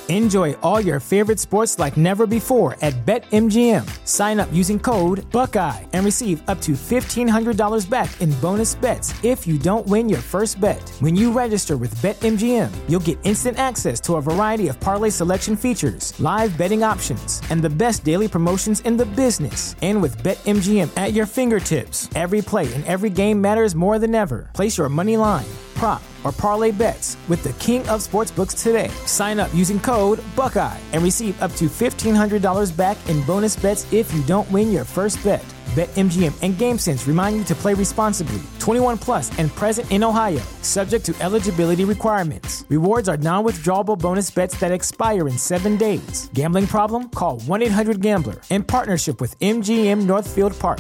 Enjoy all your favorite sports like never before at BetMGM. Sign up using code Buckeye and receive up to $1,500 back in bonus bets if you don't win your first bet. When you register with BetMGM, you'll get instant access to a variety of parlay selection features, live betting options, and the best daily promotions in the business. And with BetMGM at your fingertips, every play and every game matters more than ever. Place your money line, prop, or parlay bets with the king of sportsbooks today. Sign up using code Buckeye and receive up to $1,500 back in bonus bets if you don't win your first bet. BetMGM and GameSense remind you to play responsibly. 21 plus and present in Ohio, subject to eligibility requirements. Rewards are non-withdrawable bonus bets that expire in 7 days. Gambling problem? Call 1-800-GAMBLER. In partnership with MGM Northfield Park.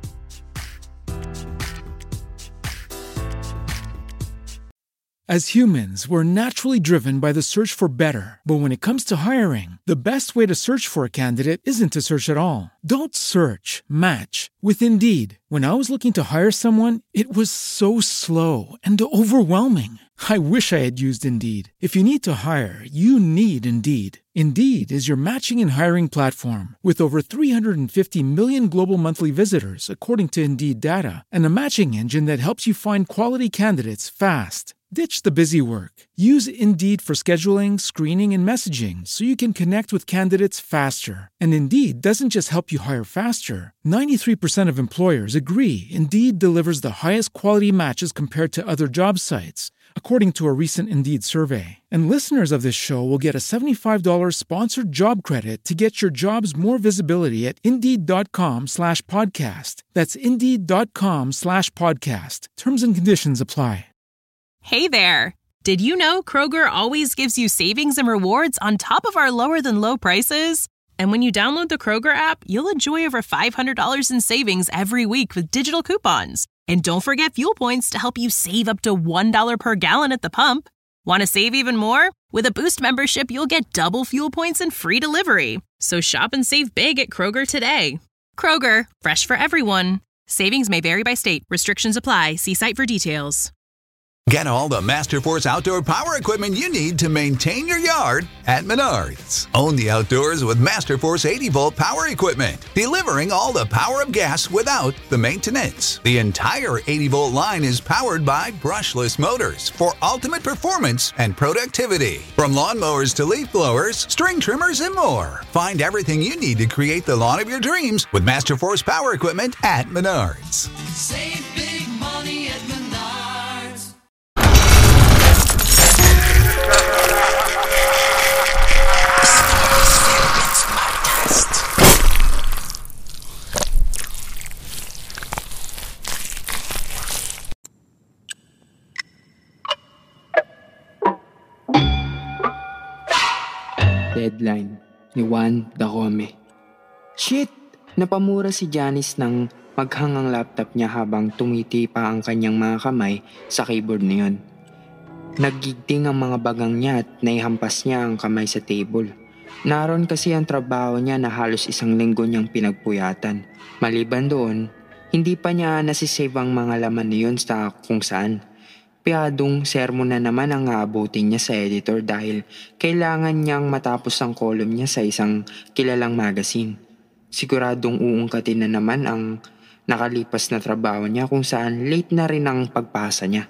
As humans, we're naturally driven by the search for better. But when it comes to hiring, the best way to search for a candidate isn't to search at all. Don't search, match with Indeed. When I was looking to hire someone, it was so slow and overwhelming. I wish I had used Indeed. If you need to hire, you need Indeed. Indeed is your matching and hiring platform with over 350 million global monthly visitors, according to Indeed data, and a matching engine that helps you find quality candidates fast. Ditch the busy work. Use Indeed for scheduling, screening, and messaging so you can connect with candidates faster. And Indeed doesn't just help you hire faster. 93% of employers agree Indeed delivers the highest quality matches compared to other job sites, according to a recent Indeed survey. And listeners of this show will get a $75 sponsored job credit to get your jobs more visibility at Indeed.com/podcast. That's Indeed.com/podcast. Terms and conditions apply. Hey there! Did you know Kroger always gives you savings and rewards on top of our lower-than-low prices? And when you download the Kroger app, you'll enjoy over $500 in savings every week with digital coupons. And don't forget fuel points to help you save up to $1 per gallon at the pump. Want to save even more? With a Boost membership, you'll get double fuel points and free delivery. So shop and save big at Kroger today. Kroger, fresh for everyone. Savings may vary by state. Restrictions apply. See site for details. Get all the Masterforce outdoor power equipment you need to maintain your yard at Menards. Own the outdoors with Masterforce 80-volt power equipment, delivering all the power of gas without the maintenance. The entire 80-volt line is powered by brushless motors for ultimate performance and productivity. From lawnmowers to leaf blowers, string trimmers, and more. Find everything you need to create the lawn of your dreams with Masterforce power equipment at Menards. Save big money at Menards. Deadline ni Juan Dacome. Shit! Napamura si Janice nang maghangang laptop niya habang tumiti pa ang kanyang mga kamay sa keyboard na yun. Naggigting ang mga bagang niya at naihampas niya ang kamay sa table. Naroon kasi ang trabaho niya na halos 1 linggo niyang pinagpuyatan. Maliban doon, hindi pa niya nasisave ang mga laman niyon sa kung saan. Piyadong sermon na naman ang aabutin niya sa editor dahil kailangan niyang matapos ang column niya sa isang kilalang magazine. Siguradong uungkatin na naman ang nakalipas na trabaho niya kung saan late na rin ang pagpasa niya.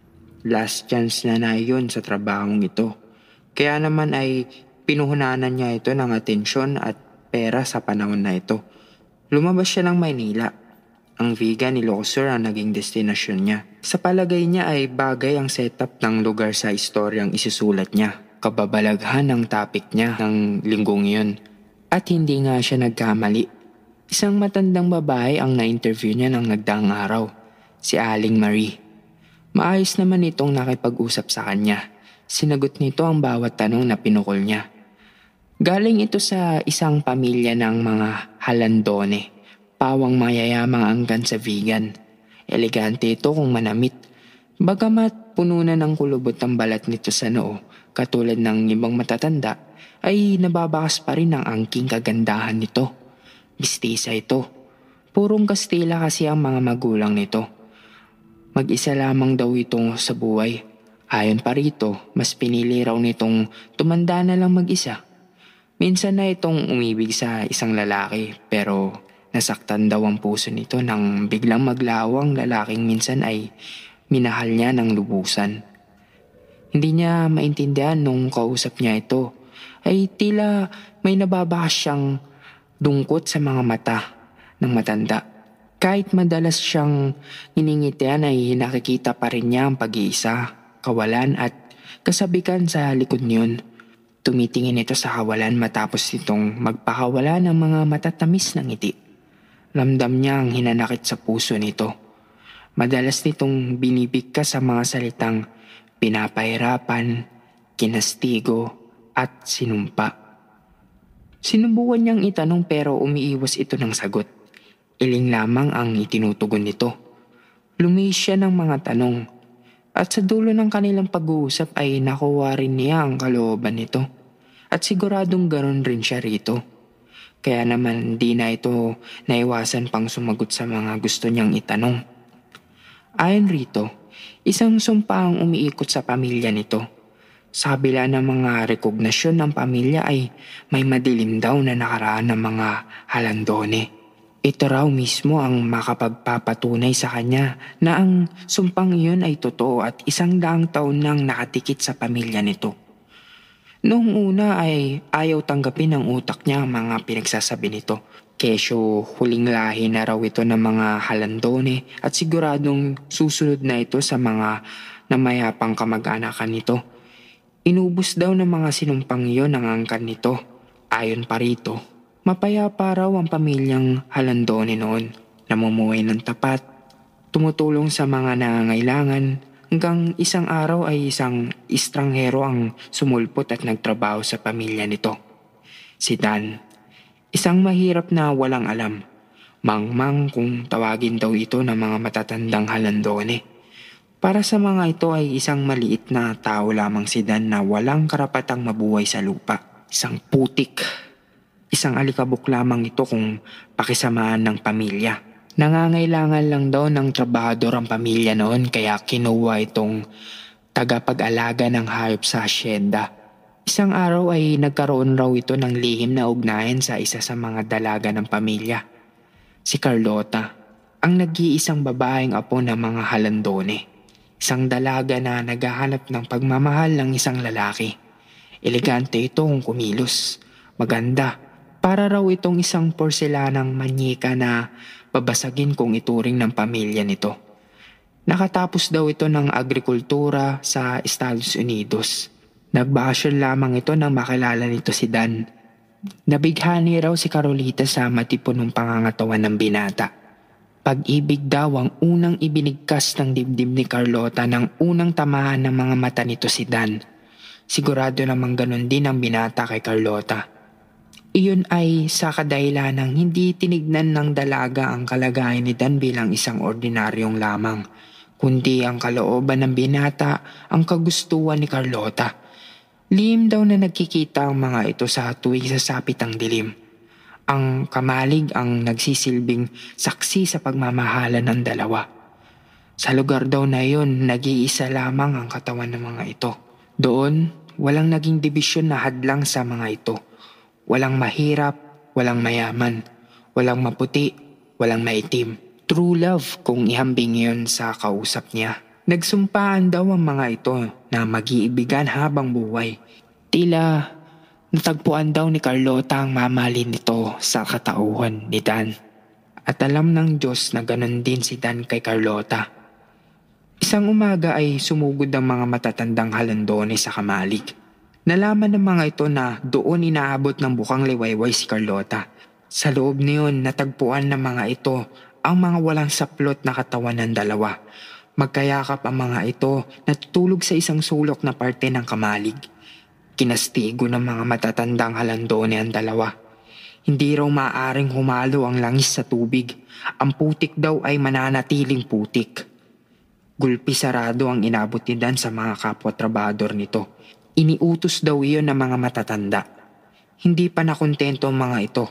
Last chance na yun sa trabahong ito. Kaya naman ay pinuhunanan niya ito ng atensyon at pera sa panahon na ito. Lumabas siya ng Maynila. Ang Vigan ni Ilocos ang naging destinasyon niya. Sa palagay niya ay bagay ang setup ng lugar sa istoryang isusulat niya. Kababalaghan ng topic niya ng linggong iyon. At hindi nga siya nagkamali. Isang matandang babae ang na-interview niya ng nagdaang araw. Si Aling Marie. Maayos naman itong nakipag-usap sa kanya. Sinagot nito ang bawat tanong na pinukol niya. Galing ito sa isang pamilya ng mga Halandone. Pawang mayayamang angkan sa Vigan. Elegante ito kung manamit. Bagamat puno na ng kulubot ang balat nito sa noo, katulad ng ibang matatanda, ay nababakas pa rin ang angking kagandahan nito. Mistisa ito. Purong Kastila kasi ang mga magulang nito. Mag-isa lamang daw ito sa buhay. Ayon pa rito, mas pinili raw nitong tumanda na lang mag-isa. Minsan na itong umibig sa isang lalaki pero nasaktan daw ang puso nito nang biglang maglawang lalaking minsan ay minahal niya ng lubusan. Hindi niya maintindihan nung kausap niya ito ay tila may nababakas siyang dungkot sa mga mata ng matanda. Kahit madalas siyang iningitian ay nakikita pa rin niya ang pag-iisa, kawalan at kasabikan sa likod niyon. Tumitingin ito sa kawalan matapos itong magpakawala ng mga matatamis ng ngiti. Ramdam niya ang hinanakit sa puso nito. Madalas nitong binibigkas sa mga salitang pinapahirapan, kinastigo at sinumpa. Sinubukan niyang itanong pero umiiwas ito ng sagot. Iling lamang ang itinutugon nito. Lumihis siya ng mga tanong at sa dulo ng kanilang pag-uusap ay nakuha rin niya ang kalooban nito. At siguradong ganoon rin siya rito. Kaya naman di na ito naiwasan pang sumagot sa mga gusto niyang itanong. Ayon rito, isang sumpa ang umiikot sa pamilya nito. Sa kabila ng mga rekognasyon ng pamilya ay may madilim daw na nakaraan ng mga halandone. Ito raw mismo ang makapagpapatunay sa kanya na ang sumpang iyon ay totoo at 100 taon nang nakatikit sa pamilya nito. Noong una ay ayaw tanggapin ng utak niya ang mga pinagsasabi nito. Kesyo huling lahi na raw ito ng mga halandone at siguradong susunod na ito sa mga namayapang kamag-anakan nito. Inubos daw ng mga sinumpang iyon ang angkan nito. Ayon pa rito, mapayapa raw ang pamilyang halandone noon. Namumuhay ng tapat, tumutulong sa mga nangangailangan, hanggang isang araw ay isang estranghero ang sumulpot at nagtrabaho sa pamilya nito. Si Dan, isang mahirap na walang alam. Mangmang kung tawagin daw ito ng mga matatandang halandone. Para sa mga ito ay isang maliit na tao lamang si Dan na walang karapatang mabuhay sa lupa. Isang putik. Isang alikabok lamang ito kung pakisamaan ng pamilya. Nangangailangan lang daw ng trabahador ang pamilya noon kaya kinuha itong tagapag-alaga ng hayop sa asyenda. Isang araw ay nagkaroon raw ito ng lihim na ugnayan sa isa sa mga dalaga ng pamilya. Si Carlota, ang nag-iisang babaeng apo ng mga halandone. Isang dalaga na naghahanap ng pagmamahal ng isang lalaki. Elegante ito kung kumilos. Maganda. Para raw itong isang porselanang manyika na babasagin kung ituring ng pamilya nito. Nakatapos daw ito ng agrikultura sa Estados Unidos. Nagbakasyon lamang ito nang makilala nito si Dan. Nabighani raw si Carolita sa matipon ng pangangatawan ng binata. Pag-ibig daw ang unang ibinigkas ng dibdib ni Carlota nang unang tamahan ng mga mata nito si Dan. Sigurado namang ganon din ang binata kay Carlota. Iyon ay sa kadahilan ng hindi tinignan ng dalaga ang kalagayan ni Dan bilang isang ordinaryong lamang, kundi ang kalooban ng binata ang kagustuhan ni Carlota. Lihim daw na nagkikita ang mga ito sa tuwing sasapit ang dilim. Ang kamalig ang nagsisilbing saksi sa pagmamahalan ng dalawa. Sa lugar daw na iyon, nag-iisa lamang ang katawan ng mga ito. Doon, walang naging dibisyon na hadlang sa mga ito. Walang mahirap, walang mayaman, walang maputi, walang maitim. True love kung ihambing iyon sa kausap niya. Nagsumpaan daw ang mga ito na mag-iibigan habang buhay. Tila natagpuan daw ni Carlota ang mamahalin nito sa katauhan ni Dan. At alam ng Diyos na ganon din si Dan kay Carlota. Isang umaga ay sumugod ang mga matatandang halandone sa kamalig. Nalaman ng mga ito na doon inaabot ng bukang liwayway si Carlota. Sa loob niyon natagpuan ng mga ito ang mga walang saplot na katawan ng dalawa. Magkayakap ang mga ito natutulog sa isang sulok na parte ng kamalig. Kinastigo ng mga matatandang halandone ang dalawa. Hindi raw maaaring humalo ang langis sa tubig. Ang putik daw ay mananatiling putik. Gulpi sarado ang inabot ni Dan sa mga kapwa-trabahador nito. Iniutos daw iyon ng mga matatanda. Hindi pa nakontento ang mga ito.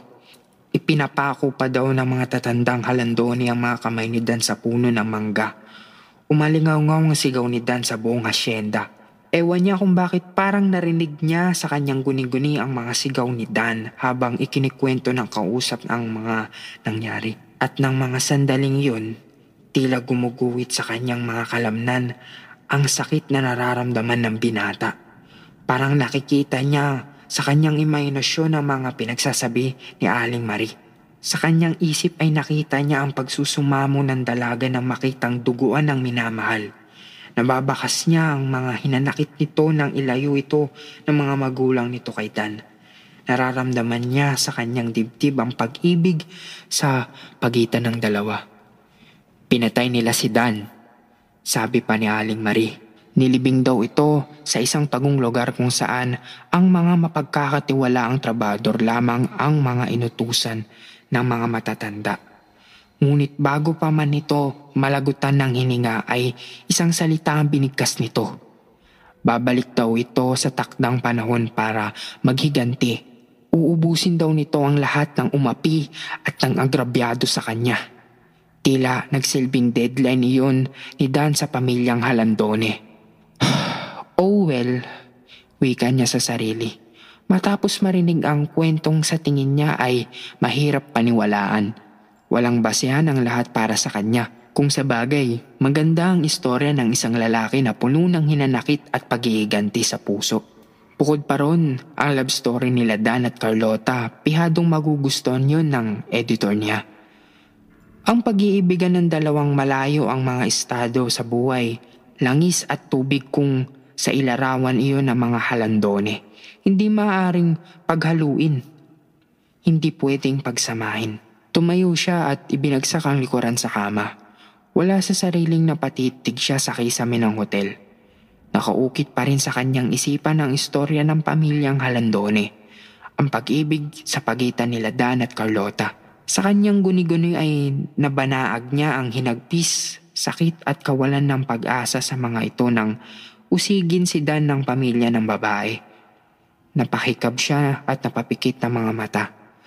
Ipinapako pa daw ng mga tatandang halandone ang mga kamay ni Dan sa puno ng mangga. Umalingaw-ngaw ang sigaw ni Dan sa buong hasyenda. Ewan niya kung bakit parang narinig niya sa kanyang guni-guni ang mga sigaw ni Dan habang ikinikwento ng kausap ang mga nangyari. At ng mga sandaling yun, tila gumuguhit sa kanyang mga kalamnan ang sakit na nararamdaman ng binata. Parang nakikita niya sa kanyang imahinasyon ang mga pinagsasabi ni Aling Marie. Sa kanyang isip ay nakita niya ang pagsusumamo ng dalaga na makitang duguan ng minamahal. Nababakas niya ang mga hinanakit nito nang ilayo ito ng mga magulang nito kay Dan. Nararamdaman niya sa kanyang dibdib ang pag-ibig sa pagitan ng dalawa. Pinatay nila si Dan, sabi pa ni Aling Marie. Nilibing daw ito sa isang tagong lugar kung saan ang mga mapagkakatiwalaang trabador lamang ang mga inutusan ng mga matatanda. Ngunit bago pa man ito malagutan ng hininga ay isang salita ang binigkas nito. Babalik daw ito sa takdang panahon para maghiganti. Uubusin daw nito ang lahat ng umapi at ng agrabyado sa kanya. Tila nagsilbing deadline iyon ni Dan sa pamilyang Halandone. Oh well, wika niya sa sarili. Matapos marinig ang kwentong sa tingin niya ay mahirap paniwalaan. Walang basehan ang lahat para sa kanya. Kung sa bagay, maganda ang istorya ng isang lalaki na puno ng hinanakit at pag-iiganti sa puso. Bukod pa ron, ang love story nila Dan at Carlota, pihadong magugustuhan yun ng editor niya. Ang pag-iibigan ng dalawang malayo ang mga estado sa buhay, langis at tubig kung sa ilarawan iyon ng mga Halandone. Hindi maaaring paghaluin. Hindi pwedeng pagsamahin. Tumayo siya at ibinagsak ang likuran sa kama. Wala sa sariling napatitig siya sa kisame ng hotel. Nakaukit pa rin sa kanyang isipan ang istorya ng pamilyang Halandone. Ang pag-ibig sa pagitan nila Dan at Carlota. Sa kanyang guni-guni ay nabanaag niya ang hinagpis, sakit at kawalan ng pag-asa sa mga ito nang usigin si Dan ng pamilya ng babae. Napahikab siya at napapikit ng mga mata.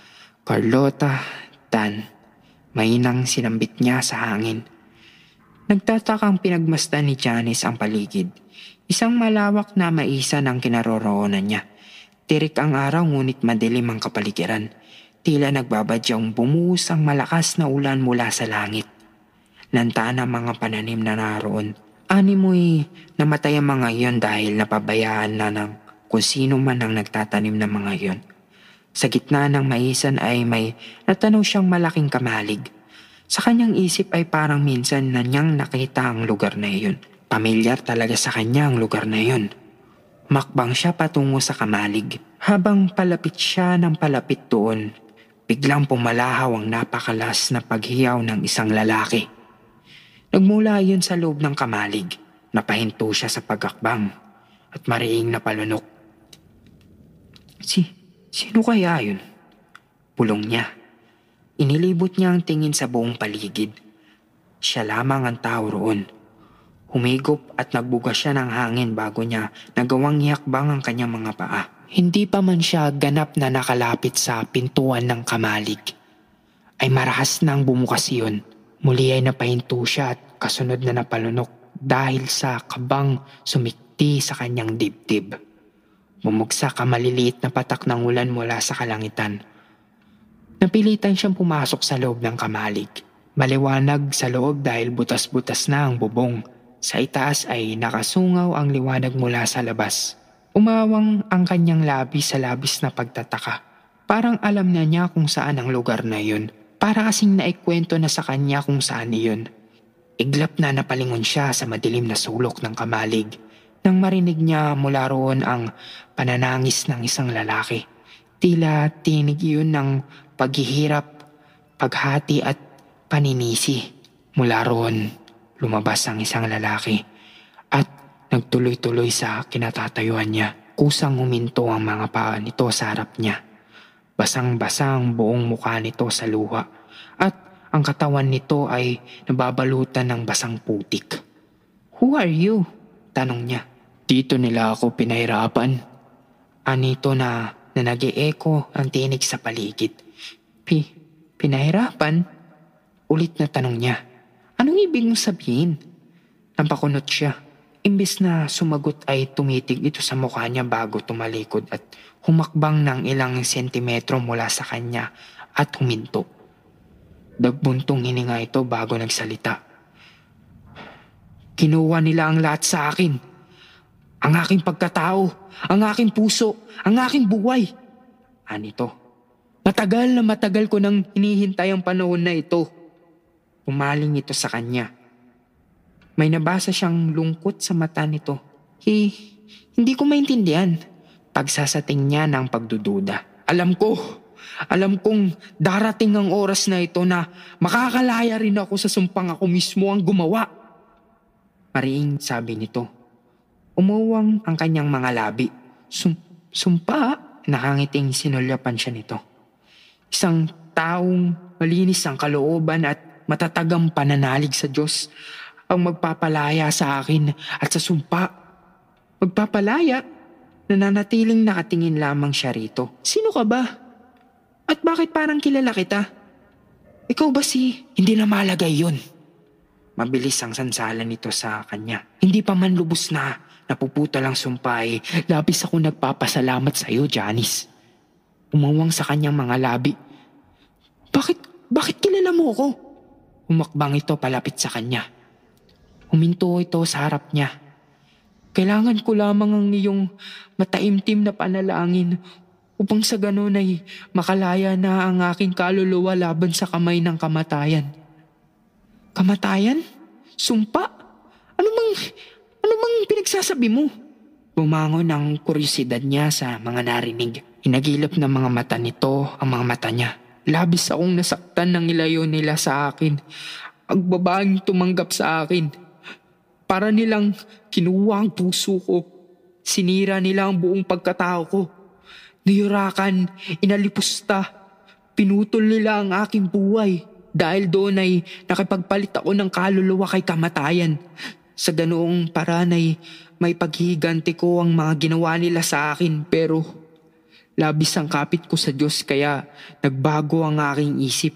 Carlota, Dan, mainang sinambit niya sa hangin. Nagtatakang pinagmasdan ni Janice ang paligid. Isang malawak na maisan ang kinaroroonan niya. Tirik ang araw ngunit madilim ang kapaligiran. Tila nagbabadyang bumuhos ang malakas na ulan mula sa langit. Lantaan ang mga pananim na naroon. Animoy namatay ang mga iyon dahil napabayaan na ng kung sino man ang nagtatanim ng mga iyon. Sa gitna ng maisan ay may natanaw siyang malaking kamalig. Sa kanyang isip ay parang minsan na niyang nakita ang lugar na iyon. Pamilyar talaga sa kanya ang lugar na iyon. Makbang siya patungo sa kamalig. Habang palapit siya ng palapit doon, biglang pumalahaw ang napakalas na paghiyaw ng isang lalaki. Nagmula iyon sa loob ng kamalig. Napahinto siya sa pagakbang at mariing napalunok. Sino kaya yun? Pulong niya. Inilibot niya ang tingin sa buong paligid. Siya lamang ang tao roon. Humigop at nagbuga siya ng hangin bago niya nagawang ihakbang ang kanyang mga paa. Hindi pa man siya ganap na nakalapit sa pintuan ng kamalig, ay marahas nang bumukas iyon. Muli ay napahinto siya at kasunod na napalunok dahil sa kabang sumikti sa kanyang dibdib. Bumugsak ang maliliit na patak ng ulan mula sa kalangitan. Napilitan siyang pumasok sa loob ng kamalig. Maliwanag sa loob dahil butas-butas na ang bubong. Sa itaas ay nakasungaw ang liwanag mula sa labas. Umawang ang kanyang labi sa labis na pagtataka. Parang alam na niya kung saan ang lugar na yun. Para kasing naikwento na sa kanya kung saan iyon. Iglap na napalingon siya sa madilim na sulok ng kamalig. Nang marinig niya mula roon ang pananangis ng isang lalaki. Tila tinig iyon ng paghihirap, paghati at paninisi. Mula roon, lumabas ang isang lalaki at nagtuloy-tuloy sa kinatatayuan niya. Kusang huminto ang mga paa nito sa harap niya. Basang-basa ang buong mukha nito sa luha at ang katawan nito ay nababalutan ng basang putik. "Who are you?" tanong niya. "Dito nila ako pinahirapan." Anito na nag-e-echo ang tinig sa paligid. Pinahirapan? Ulit na tanong niya. "Anong ibig mong sabihin?" Napakunot siya. Imbes na sumagot ay tumitig ito sa mukha niya bago tumalikod at humakbang ng ilang sentimetro mula sa kanya at huminto. Nagbuntong hininga ito bago nagsalita. Kinuha nila ang lahat sa akin. Ang aking pagkatao, ang aking puso, ang aking buhay. Anito. Matagal ko nang hinihintay ang panahon na ito. Umaling ito sa kanya. May nabasa siyang lungkot sa mata nito. Hindi ko maintindihan. Pagsasating niya ng pagdududa. Alam kong darating ang oras na ito na makakalaya rin ako sa sumpang ako mismo ang gumawa. Mariing sabi nito. Umuwang ang kanyang mga labi. Sumpa? Nakangiting sinulyapan siya nito. Isang taong malinis ang kalooban at matatagang pananalig sa Diyos ang magpapalaya sa akin at sa sumpa. Magpapalaya? Nananatiling nakatingin lamang siya rito. Sino ka ba? At bakit parang kilala kita? Ikaw ba si... Hindi na malagay yun. Mabilis ang sansalan nito sa kanya. Hindi pa man lubos na napuputa lang sumpay. Labis ako nagpapasalamat sa iyo, Janice. Umawang sa kanyang mga labi. Bakit kilala mo ako? Umakbang ito palapit sa kanya. Huminto ito sa harap niya. Kailangan ko lamang ang iyong mataimtim na panalangin upang sa ganon ay makalaya na ang aking kaluluwa laban sa kamay ng kamatayan. Kamatayan? Sumpa? Ano bang pinagsasabi mo? Bumangon ang kuryosidad niya sa mga narinig. Inagilap ng mga mata nito ang mga mata niya. Labis akong nasaktan ng ilayo nila sa akin. Ang babaeng tumanggap sa akin. Para nilang kinuha ang puso ko. Sinira nila ang buong pagkatao ko. Niyurakan, inalipusta. Pinutol nila ang aking buhay. Dahil doon ay nakipagpalit ako ng kaluluwa kay kamatayan. Sa ganoong paraan ay may paghihiganti ko ang mga ginawa nila sa akin. Pero labis ang kapit ko sa Diyos kaya nagbago ang aking isip.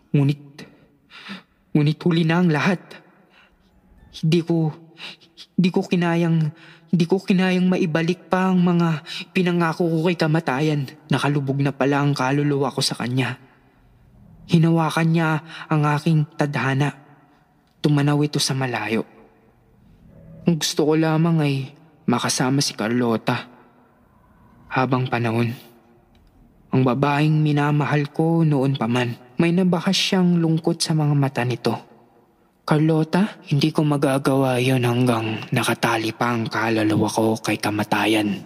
Ngunit huli na ang lahat. Hindi ko kinayang maibalik pa ang mga pinangako ko kay kamatayan. Nakalubog na pala ang kaluluwa ko sa kanya. Hinawakan niya ang aking tadhana. Tumanaw ito sa malayo. Ang gusto ko lamang ay makasama si Carlota. Habang panahon. Ang babaeng minamahal ko noon pa man. May nabahas siyang lungkot sa mga mata nito. Carlota, hindi ko magagawa yon hanggang nakatali pa ang kaluluwa ko kay kamatayan.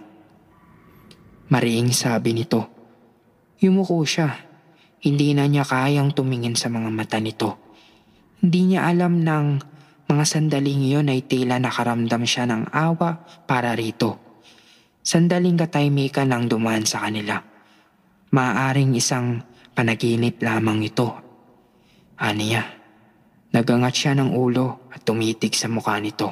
Mariing sabi nito. Yumuko siya. Hindi na niya kayang tumingin sa mga mata nito. Hindi niya alam ng mga sandaling iyon ay tila nakaramdam siya ng awa para rito. Sandaling katahimikan ang dumaan sa kanila. Maaaring isang panaginip lamang ito. Aniya, nagangat siya ng ulo at tumitig sa mukha nito.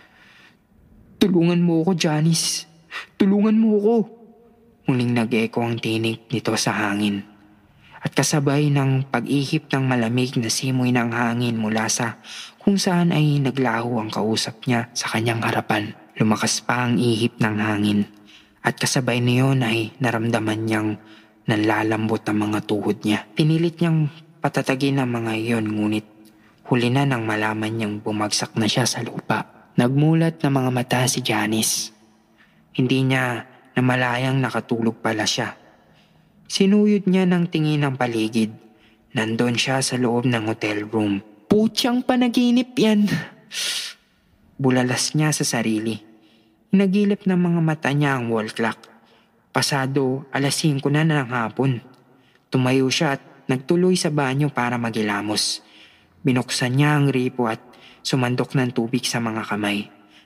Tulungan mo ako, Janice. Tulungan mo ako. Muling nag-echo ang tinig nito sa hangin. At kasabay ng pag-ihip ng malamig na simoy ng hangin mula sa kung saan ay naglaho ang kausap niya sa kanyang harapan. Lumakas pa ang ihip ng hangin. At kasabay niyon ay naramdaman niyang nanlalambot ang mga tuhod niya. Pinilit niyang patatagin ang mga iyon ngunit huli na nang malaman niyang bumagsak na siya sa lupa. Nagmulat na mga mata si Janice. Hindi niya namalayang nakatulog pala siya. Sinuyod niya ng tingin ng paligid. Nandun siya sa loob ng hotel room. Putyang panaginip yan. Bulalas niya sa sarili. Nagilip ng mga mata niya ang wall clock. Pasado 5:00 na ng hapon. Tumayo siya at nagtuloy sa banyo para magilamos. Binuksan niya ang ripo at sumandok ng tubig sa mga kamay.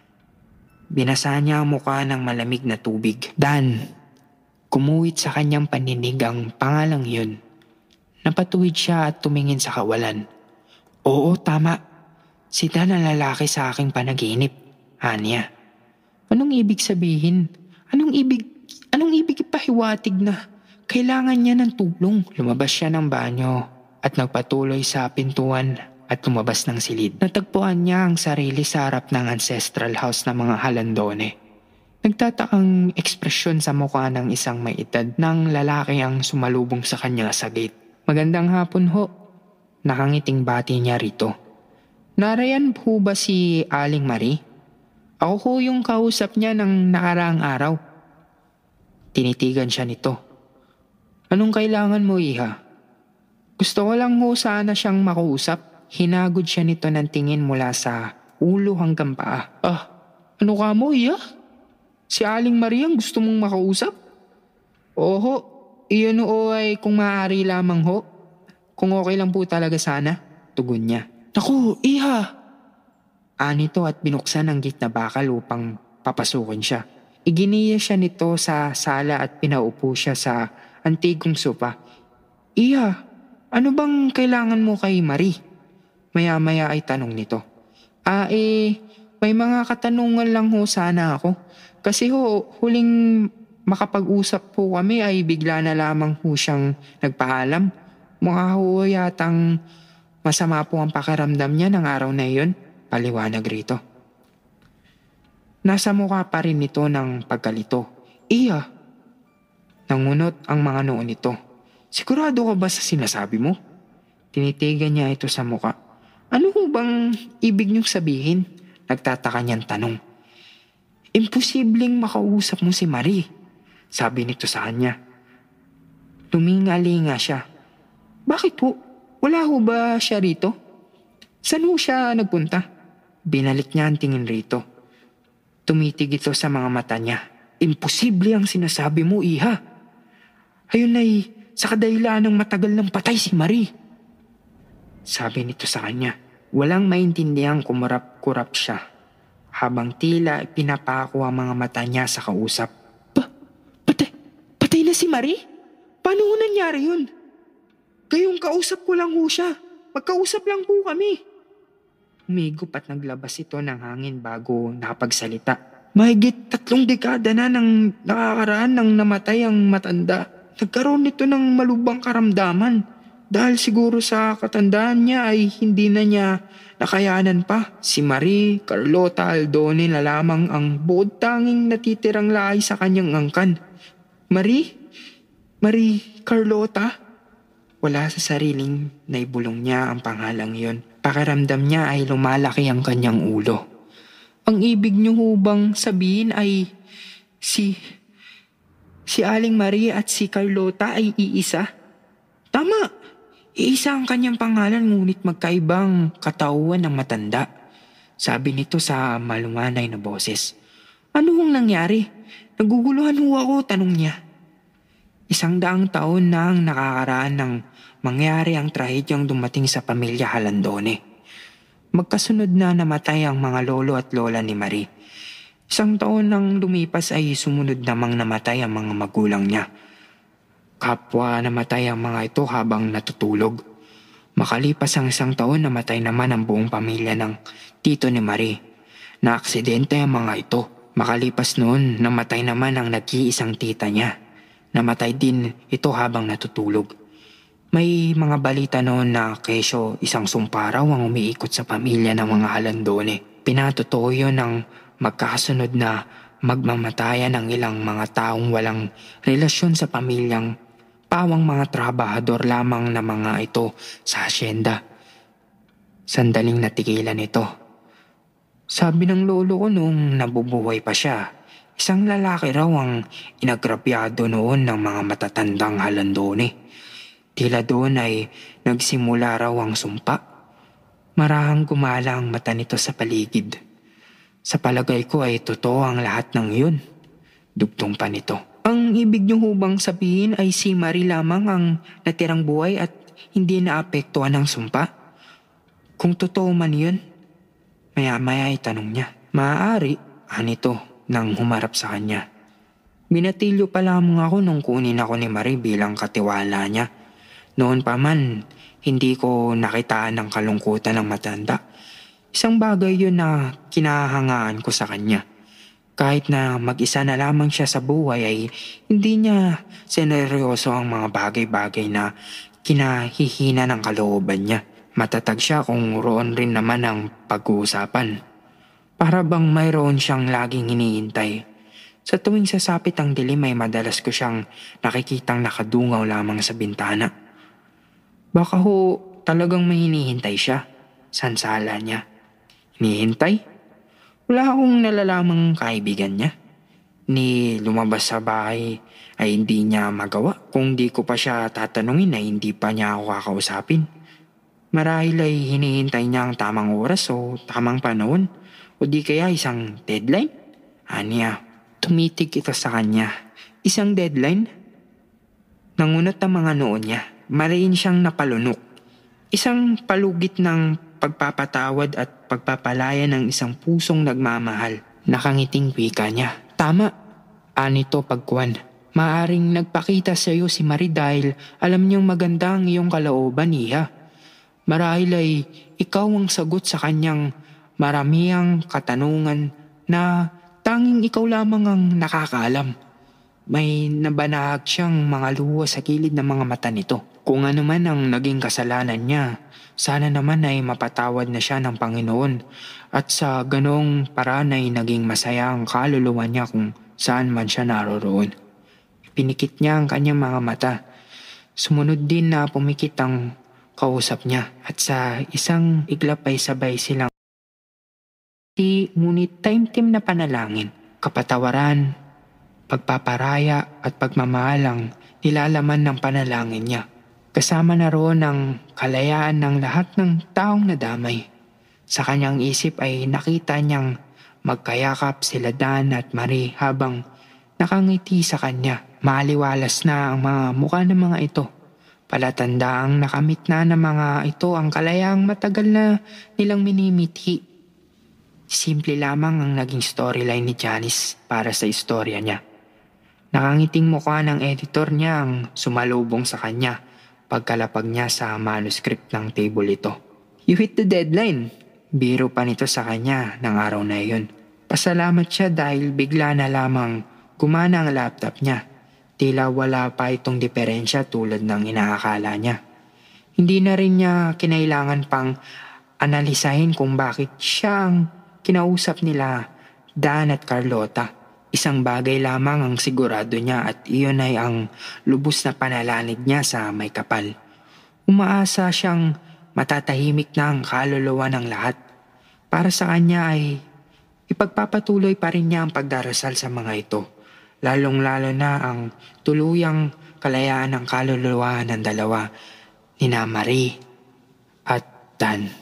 Binasa niya ang mukha ng malamig na tubig. Dan! Kumuwit sa kanyang paninig ang pangalang yun. Napatuwid siya at tumingin sa kawalan. Oo, tama. Si Dan ang lalaki sa aking panaginip. Anya. Anong ibig sabihin? Anong ibig ipahiwatig na kailangan niya ng tulong? Lumabas siya ng banyo at nagpatuloy sa pintuan at lumabas ng silid. Natagpuan niya ang sarili sa harap ng ancestral house ng mga Halandone. Nagtatakang ekspresyon sa mukha ng isang may edad ng lalaki ang sumalubong sa kanya sa gate. "Magandang hapon ho." Nakangiting bati niya rito. "Narayan po ba si Aling Marie? Ako ho yung kausap niya ng nakaraang araw." Tinitigan siya nito. "Anong kailangan mo, iha?" "Gusto ko lang ho sana siyang makausap." Hinagod siya nito ng tingin mula sa ulo hanggang paa. "Ah, ano ka mo, iya? Si Aling Marie ang gusto mong makausap?" "Oho, iyon o ay kung maaari lamang ho. Kung okay lang po talaga sana," tugon niya. "Naku, iha!" Anito at binuksan ang gate na bakal upang papasukin siya. Iginiya siya nito sa sala at pinaupo siya sa antigong sopa. "Iha, ano bang kailangan mo kay Marie?" Maya-maya ay tanong nito. May mga katanungan lang ho sana ako. Kasi ho, huling makapag-usap po kami ay bigla na lamang ho siyang nagpaalam. Mukha ho yatang masama po ang pakiramdam niya ng araw na iyon," paliwanag rito. Nasa mukha pa rin nito ng pagkalito. "Iya." Nangunot ang mga noo nito. "Sigurado ka ba sa sinasabi mo?" Tinitigan niya ito sa mukha. "Ano ho bang ibig niyong sabihin?" Nagtataka niyang tanong. "Imposibleng makausap mo si Marie," sabi nito sa kanya. Luminga-linga siya. "Bakit po? Wala ho ba siya rito? Saan ho siya nagpunta?" Binalik niya ang tingin rito. Tumitig ito sa mga mata niya. "Imposible ang sinasabi mo, iha. Ayun ay sa kadahilan ng matagal ng patay si Marie," sabi nito sa kanya. Walang maintindihan kumurap-kurap siya habang tila pinapako ang mga mata niya sa kausap. Patay na si Marie? Paano ho nangyari yun? Gayong kausap ko lang ho siya. Magkausap lang po kami." Umigop at naglabas ito ng hangin bago nakapagsalita. "Mahigit 3 dekada na nang nakakaraan nang namatay ang matanda. Nagkaroon nito ng malubhang karamdaman. Dahil siguro sa katandaan niya ay hindi na niya nakayanan pa. Si Marie Carlota Aldone na lamang ang buod tanging natitirang lahi sa kanyang angkan." Marie Carlota?" Wala sa sariling naibulong niya ang pangalang yon. Pakiramdam niya ay lumalaki ang kanyang ulo. "Ang ibig niyo hubang sabihin ay si Aling Marie at si Carlota ay iisa?" "Tama. Iisa ang kanyang pangalan ngunit magkaibang katauhan ng matanda," sabi nito sa malumanay na boses. "Ano hong nangyari? Naguguluhan ho ako," tanong niya. 100 taon na ang nakakaraan nang mangyari ang trahedyang dumating sa pamilya Halandone. Magkasunod na namatay ang mga lolo at lola ni Marie. 1 taon nang lumipas ay sumunod namang namatay ang mga magulang niya. Kapwa namatay ang mga ito habang natutulog. Makalipas ang 1 taon, namatay naman ang buong pamilya ng tito ni Marie. Naaksidente ang mga ito. Makalipas noon, namatay naman ang nag-iisang tita niya. Namatay din ito habang natutulog. May mga balita noon na kesyo isang sumpa raw ang umiikot sa pamilya ng mga Halandone. Pinatotoo yun ng magkakasunod na magmamatayan ng ilang mga taong walang relasyon sa pamilyang pawang mga trabahador lamang na mga ito sa asyenda. Sandaling natigilan ito. Sabi ng lolo ko nung nabubuhay pa siya, isang lalaki raw ang inagrabyado noon ng mga matatandang Halandone. Tila doon ay nagsimula raw ang sumpa. Marahang gumala ang mata nito sa paligid. Sa palagay ko ay totoo ang lahat ng yun. Dugtong pa nito. "Ang ibig niyo hubang sabihin ay si Marie lamang ang natirang buhay at hindi naapektuhan ng sumpa? Kung totoo man yun?" Maya-maya ay tanong niya. "Maaari," anito nang humarap sa kanya. "Binatilyo pa lamang ako nung kunin ako ni Marie bilang katiwala niya. Noon pa man, hindi ko nakitaan ng kalungkutan ng matanda. Isang bagay yun na kinahangaan ko sa kanya. Kahit na mag-isa na lamang siya sa buhay ay hindi niya sineryoso ang mga bagay-bagay na kinahihina ng kalooban niya. Matatag siya kung roon rin naman ang pag-uusapan. Para bang mayroon siyang laging hinihintay. Sa tuwing sasapit ang dilim ay madalas ko siyang nakikitang nakadungaw lamang sa bintana. Baka ho talagang may hinihintay siya. Sansala niya. Hinihintay? Wala akong nalalamang kaibigan niya. Ni lumabas sa bahay ay hindi niya magawa. Kung di ko pa siya tatanungin ay hindi pa niya ako kakausapin. Marahil ay hinihintay niya ang tamang oras o tamang panahon o di kaya isang deadline. Aniya, tumitig ito sa kanya. Isang deadline? Nangunot ang mga noon niya. Mariin siyang napalunok. Isang palugit ng pagpapatawad at pagpapalaya ng isang pusong nagmamahal. Nakangiting wika niya. Tama. Anito pagkuhan. Maaring nagpakita sa iyo si Marie dahil alam niyang maganda ang iyong kalooban, Iha. Marahil ay ikaw ang sagot sa kanyang maramihang katanungan na tanging ikaw lamang ang nakakaalam. May nabanahag siyang mga luha sa gilid ng mga mata nito. Kung ano man ang naging kasalanan niya, sana naman ay mapatawad na siya ng Panginoon at sa ganong paraan ay naging masaya ang kaluluwa niya kung saan man siya naroroon. Pinikit niya ang kanyang mga mata. Sumunod din na pumikit ang kausap niya at sa isang iglap ay sabay silang ngunit taimtim na panalangin, kapatawaran, pagpaparaya at pagmamahal ang nilalaman ng panalangin niya. Kasama na roon ang kalayaan ng lahat ng taong nadamay. Sa kanyang isip ay nakita niyang magkayakap sila Dan at Marie habang nakangiti sa kanya. Maaliwalas na ang mga mukha ng mga ito. Palatandaang nakamit na ng mga ito ang kalayaang matagal na nilang minimithi. Simple lamang ang naging storyline ni Janice para sa istorya niya. Nakangiting mukha ng editor niya ang sumalubong sa kanya pagkalapag niya sa manuscript ng table ito. You hit the deadline. Biro pa nito sa kanya ng araw na iyon. Pasalamat siya dahil bigla na lamang gumana ang laptop niya. Tila wala pa itong diferensya tulad ng inaakala niya. Hindi na rin niya kinailangan pang analisahin kung bakit siya ang kinausap nila Dan at Carlota. Isang bagay lamang ang sigurado niya at iyon ay ang lubos na panalanig niya sa may kapal. Umaasa siyang matatahimik na ang kaluluwa ng lahat. Para sa kanya ay ipagpapatuloy pa rin niya ang pagdarasal sa mga ito. Lalong-lalo na ang tuluyang kalayaan ng kaluluwa ng dalawa, nina Marie at Dan.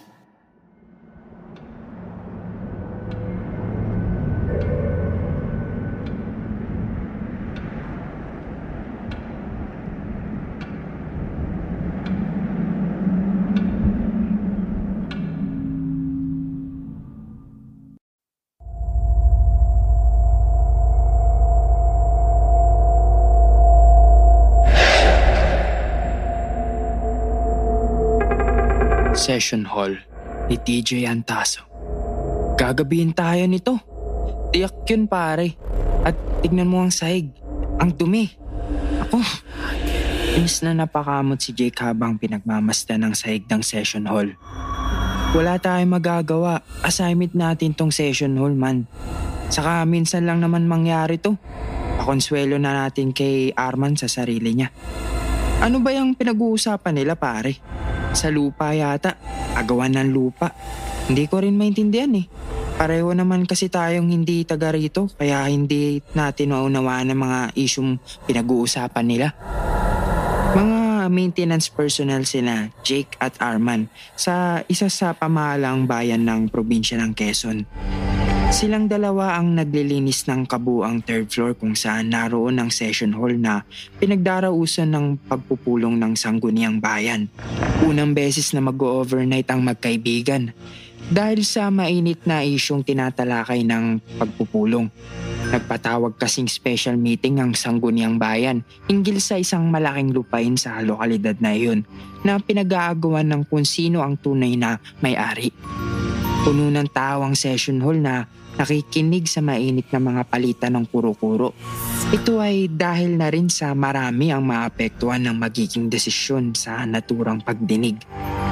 Session Hall ni TJ Antaso. Gagabihin tayo nito. Tiyak yun pare. At tignan mo ang sahig. Ang dumi. Ako, inis na napakamot si Jake habang pinagmamasdan ng sahig ng Session Hall. Wala tayong magagawa. Assignment natin tong Session Hall man. Saka minsan lang naman mangyari to. Pakonsuelo na natin kay Arman sa sarili niya. Ano ba yung pinag-uusapan nila pare? Sa lupa yata. Agawan ng lupa. Hindi ko rin maintindihan eh. Pareho naman kasi tayong hindi taga rito kaya hindi natin maunawaan ang mga isyong pinag-uusapan nila. Mga maintenance personnel sila Jake at Arman sa isa sa pamahalang bayan ng probinsya ng Quezon. Silang dalawa ang naglilinis ng kabuang third floor kung saan naroon ang session hall na pinagdarausan ng pagpupulong ng sangguniang bayan. Unang beses na mag-overnight ang magkaibigan dahil sa mainit na isyong tinatalakay ng pagpupulong. Nagpatawag kasing special meeting ang sangguniang bayan hinggil sa isang malaking lupain sa lokalidad na iyon na pinag-aagawan ng kung sino ang tunay na may-ari. Puno ng tao ang session hall na nakikinig sa mainit na mga palitan ng kuro-kuro. Ito ay dahil na rin sa marami ang maapektuhan ng magiging desisyon sa naturang pagdinig.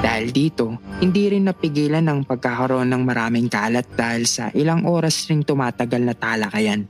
Dahil dito, hindi rin napigilan ang pagkakaroon ng maraming kalat dahil sa ilang oras ring tumatagal na talakayan.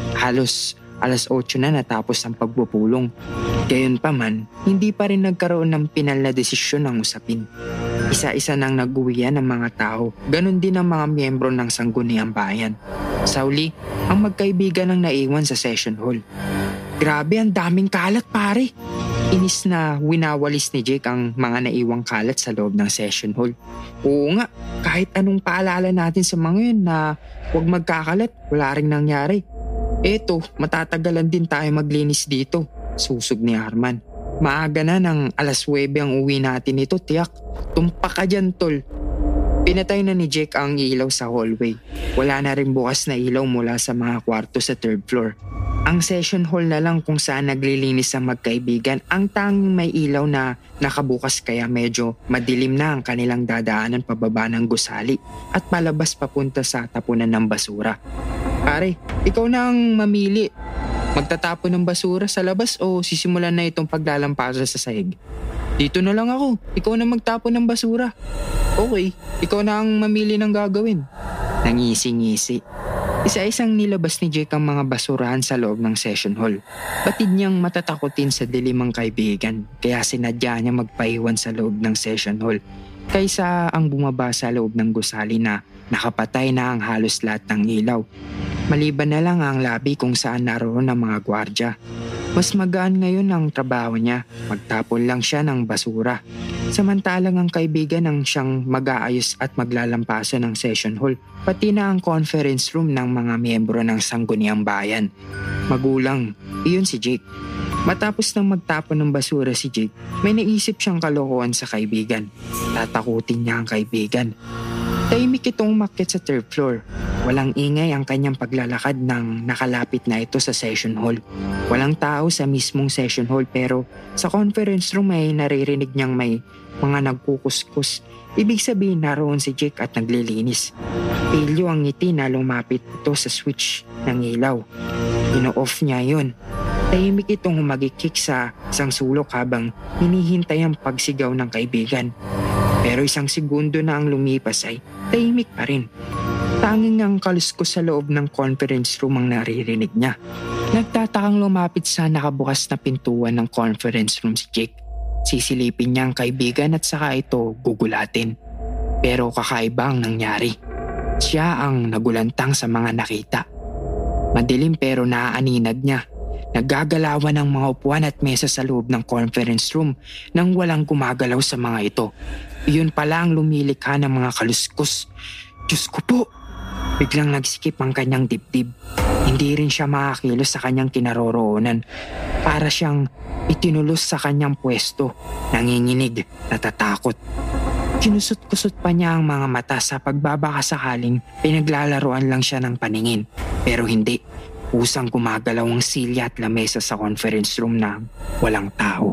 Halos alas 8 na natapos ang pagpupulong. Gayunpaman, hindi pa rin nagkaroon ng pinal na desisyon ng usapin. Isa-isa nang nag-uwian ng mga tao, ganun din ang mga miyembro ng Sangguniang Bayan. Sa uli, ang magkaibigan ang naiwan sa session hall. Grabe, ang daming kalat pare! Inis na winawalis ni Jake ang mga naiwang kalat sa loob ng session hall. Oo nga, kahit anong paalala natin sa mga yun na huwag magkakalat, wala ring nangyari. Eto, matatagalan din tayo maglinis dito, susog ni Arman. Maaga na ng alas 9 ang uwi natin ito, tiyak. Tumpak ka dyan, tol. Pinatay na ni Jake ang ilaw sa hallway. Wala na rin bukas na ilaw mula sa mga kwarto sa 3rd floor. Ang session hall na lang kung saan naglilinis ang magkaibigan ang tanging may ilaw na nakabukas kaya medyo madilim na ang kanilang dadaanan pababa ng gusali at palabas papunta sa tapunan ng basura. Pare, ikaw na ang mamili. Magtatapon ng basura sa labas o sisimulan na itong paglalampasa sa sahig? Dito na lang ako. Ikaw na magtapon ng basura. Okay, ikaw na ang mamili ng gagawin. Nangisi-ngisi. Isa-isang nilabas ni Jake ang mga basurahan sa loob ng session hall. Batid niyang matatakotin sa dilim ang kaibigan kaya sinadya niya magpaiwan sa loob ng session hall kaysa ang bumaba sa loob ng gusali na nakapatay na ang halos lahat ng ilaw. Maliban na lang ang labi kung saan naroon ang mga gwardya. Mas magaan ngayon ang trabaho niya, magtapon lang siya ng basura. Samantalang ang kaibigan ang siyang mag-aayos at maglalampasa ng session hall, pati na ang conference room ng mga miyembro ng Sangguniang Bayan. Magulang, iyon si Jake. Matapos nang magtapon ng basura si Jake, may naisip siyang kalokohan sa kaibigan. Tatakutin niya ang kaibigan. Tahimik itong umakyat sa 3rd floor. Walang ingay ang kanyang paglalakad nang nakalapit na ito sa session hall. Walang tao sa mismong session hall pero sa conference room ay naririnig niyang may mga nagkukuskus. Ibig sabihin naroon si Jake at naglilinis. Pilyo ang ngiti na lumapit ito sa switch ng ilaw. Ino-off niya yun. Tahimik itong humagikik sa isang sulok habang hinihintay ang pagsigaw ng kaibigan. Pero isang segundo na ang lumipas ay tahimik pa rin. Tanging ang kaluskos sa loob ng conference room ang naririnig niya. Nagtatakang lumapit sa nakabukas na pintuan ng conference room si Jake. Sisilipin niya ang kaibigan at saka ito gugulatin. Pero kakaiba ang nangyari. Siya ang nagulantang sa mga nakita. Madilim pero naaaninag niya. Naggagalawan ang mga upuan at mesa sa loob ng conference room nang walang gumagalaw sa mga ito. Iyon pala ang lumilikha ng mga kaluskos. Diyos ko po! Biglang nagsikip ang kanyang dibdib. Hindi rin siya makakilos sa kanyang kinaroroonan. Para siyang itinulos sa kanyang pwesto. Nanginginig, natatakot. Kinusot-kusot pa niya ang mga mata sa pagbabakasakaling pinaglalaroan lang siya ng paningin. Pero hindi. Usang gumagalaw ang silya at lamesa sa conference room na walang tao.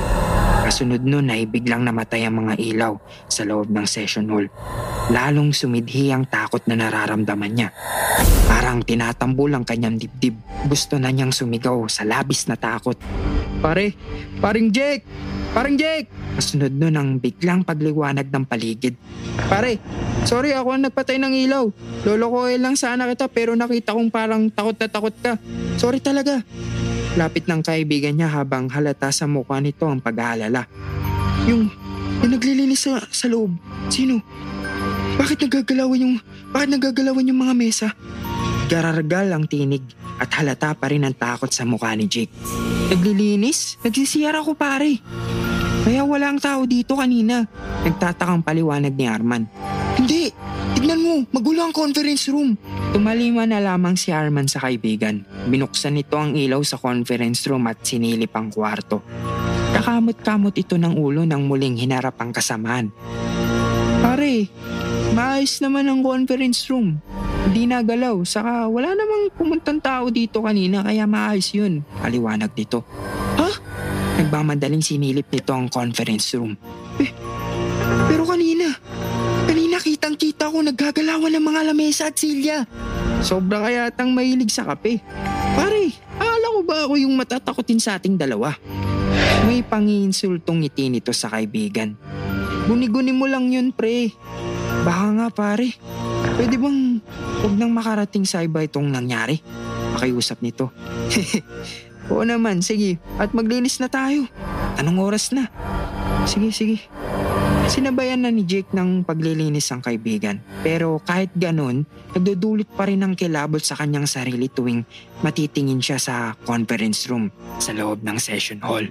Kasunod nun ay biglang namatay ang mga ilaw sa loob ng session hall. Lalong sumidhi ang takot na nararamdaman niya. Parang tinatambol ang kanyang dibdib. Gusto na niyang sumigaw sa labis na takot. Paring Jake! Paring Jake! Kasunod nun ang biglang pagliwanag ng paligid. Pare, sorry ako ang nagpatay ng ilaw. Lolokohin lang sana kita pero nakita kong parang takot na takot ka. Sorry talaga. Lapit ng kaibigan niya habang halata sa mukha nito ang pag-aalala. Yung naglilinis sa loob. Sino? Bakit nagagalawan yung mga mesa? Garargal ang tinig at halata pa rin ang takot sa mukha ni Jake. Naglilinis? Nagsisiyara ko pare. Kaya wala ang tao dito kanina. Nagtatakang paliwanag ni Arman. Hindi! Tignan mo! Magulo ang conference room! Tumalima na lamang si Arman sa kaibigan. Binuksan nito ang ilaw sa conference room at sinilip ang kwarto. Kakamot-kamot ito ng ulo nang muling hinarap ang kasamaan. Pare, maayos naman ang conference room. Hindi nagalaw, saka wala namang pumuntang tao dito kanina kaya maayos yun. Paliwanag nito. Ha? Nagmamadaling sinilip nito ang conference room. Pero kanina kitang-kita ko naggagalawan ng mga lamesa at silya. Sobra kaya tang mahilig sa kape. Pare, akala ko ba ako yung matatakotin sa ating dalawa? May panginsultong ngiti nito sa kaibigan. Guni-guni mo lang yun, pre. Baka nga, pare. Pwede bang huwag nang makarating sa iba itong nangyari? Pakiusap nito. Oo naman, sige. At maglinis na tayo. Anong oras na? Sige. Sinabayan na ni Jake ng paglilinis ang kaibigan. Pero kahit ganun, nagdudulot pa rin ng kilabot sa kanyang sarili tuwing matitingin siya sa conference room sa loob ng session hall.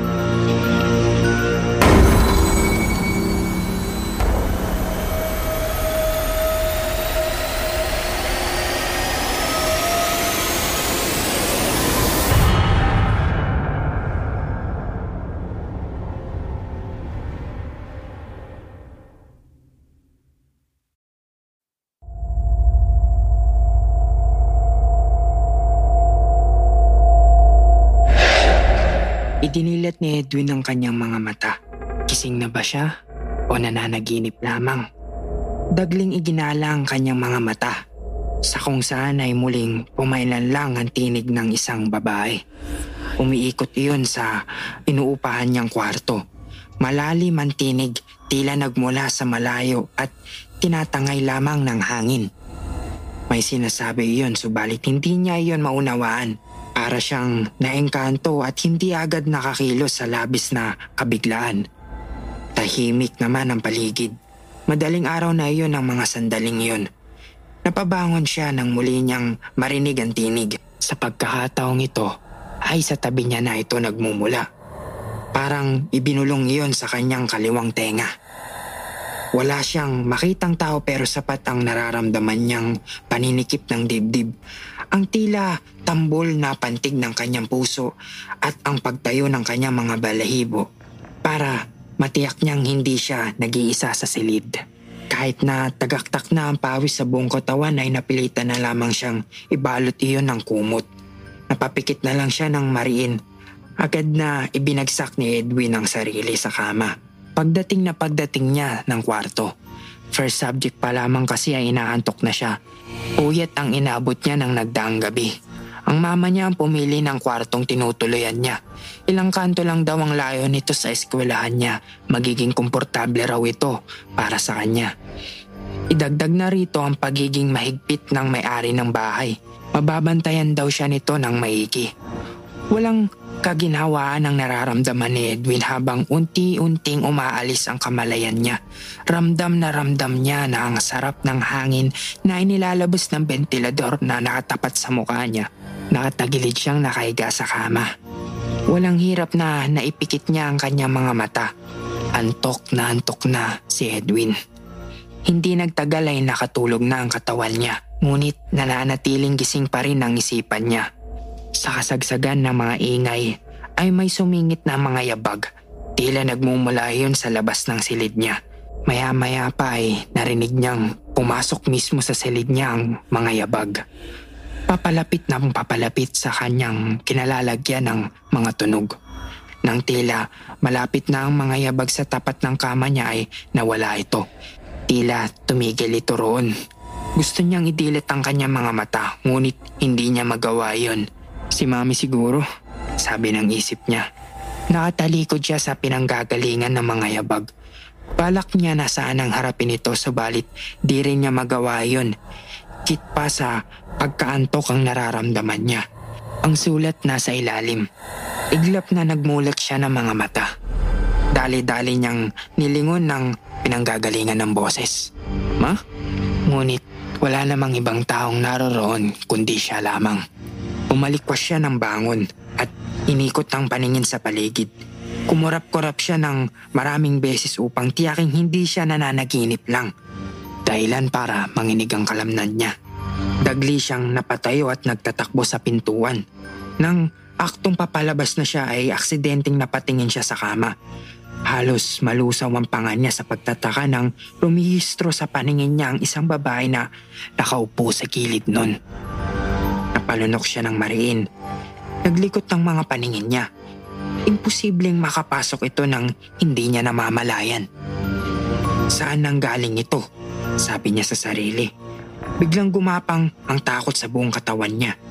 Idinilat ni Edwin ang kanyang mga mata. Gising na ba siya o nananaginip lamang? Dagling iginala ang kanyang mga mata sa kung saan ay muling pumailan lang ang tinig ng isang babae. Umiikot iyon sa inuupahan niyang kwarto. Malalim ang tinig, tila nagmula sa malayo at tinatangay lamang ng hangin. May sinasabi iyon subalit hindi niya iyon maunawaan. Para siyang naengkanto at hindi agad nakakilos sa labis na kabiglaan. Tahimik naman ang paligid. Madaling araw na iyon ang mga sandaling iyon. Napabangon siya nang muli niyang marinig ang tinig. Sa pagkakataong ito ay sa tabi niya na ito nagmumula. Parang ibinulong iyon sa kanyang kaliwang tenga. Wala siyang makitang tao pero sapat ang nararamdaman niyang paninikip ng dibdib. Ang tila tambol na pantig ng kanyang puso at ang pagtayo ng kanyang mga balahibo para matiyak niyang hindi siya nag-iisa sa silid. Kahit na tagaktak na ang pawis sa buong katawan ay napilitan na lamang siyang ibalot iyon ng kumot. Napapikit na lang siya ng mariin. Agad na ibinagsak ni Edwin ang sarili sa kama. Pagdating niya ng kwarto, first subject pa lamang kasi ay inaantok na siya. Uyat ang inabot niya ng nagdaang gabi. Ang mama niya ang pumili ng kwartong tinutuloyan niya. Ilang kanto lang daw ang layo nito sa eskwelahan niya. Magiging komportable raw ito para sa kanya. Idagdag na rito ang pagiging mahigpit ng may-ari ng bahay. Mababantayan daw siya nito ng maigi. Walang kaginhawaan ang nararamdaman ni Edwin habang unti-unting umaalis ang kamalayan niya. Ramdam niya na ang sarap ng hangin na inilalabas ng bentilador na nakatapat sa mukha niya. Nakatagilid siyang nakahiga sa kama. Walang hirap na naipikit niya ang kanyang mga mata. Antok na si Edwin. Hindi nagtagal ay nakatulog na ang katawan niya. Ngunit nananatiling gising pa rin ang isipan niya. Sa kasagsagan ng mga ingay ay may sumingit na mga yabag. Tila nagmumula iyon sa labas ng silid niya. Maya-maya pa ay narinig niyang pumasok mismo sa silid niya ang mga yabag. Papalapit sa kanyang kinalalagyan ng mga tunog. Nang tila malapit na ang mga yabag sa tapat ng kama niya ay nawala ito. Tila tumigil ito roon. Gusto niyang idilit ang kanyang mga mata ngunit hindi niya magawa iyon. Si Mami siguro, sabi ng isip niya. Nakatalikod siya sa pinanggagalingan ng mga yabag. Balak niya na sanang harapin ito subalit di rin niya magawa yun. Kit pa sa pagkaantok ang nararamdaman niya. Ang sulat nasa ilalim. Iglap na nagmulat siya ng mga mata. Dali-dali niyang nilingon ng pinanggagalingan ng boses. Ma? Ngunit wala namang ibang taong naroroon kundi siya lamang. Umalikwas siya ng bangon at inikot ang paningin sa paligid. Kumurap-kurap siya ng maraming beses upang tiyaking hindi siya nananaginip lang. Dahilan para manginig ang kalamnan niya. Dagli siyang napatayo at nagtatakbo sa pintuan. Nang aktong papalabas na siya ay aksidenteng napatingin siya sa kama. Halos malusaw ang panga niya sa pagtataka nang rumihistro sa paningin niya ang isang babae na nakaupo sa gilid nun. Napalunok siya ng mariin. Naglikot ng mga paningin niya. Imposibleng makapasok ito nang hindi niya namamalayan. Saan nang galing ito? Sabi niya sa sarili. Biglang gumapang ang takot sa buong katawan niya.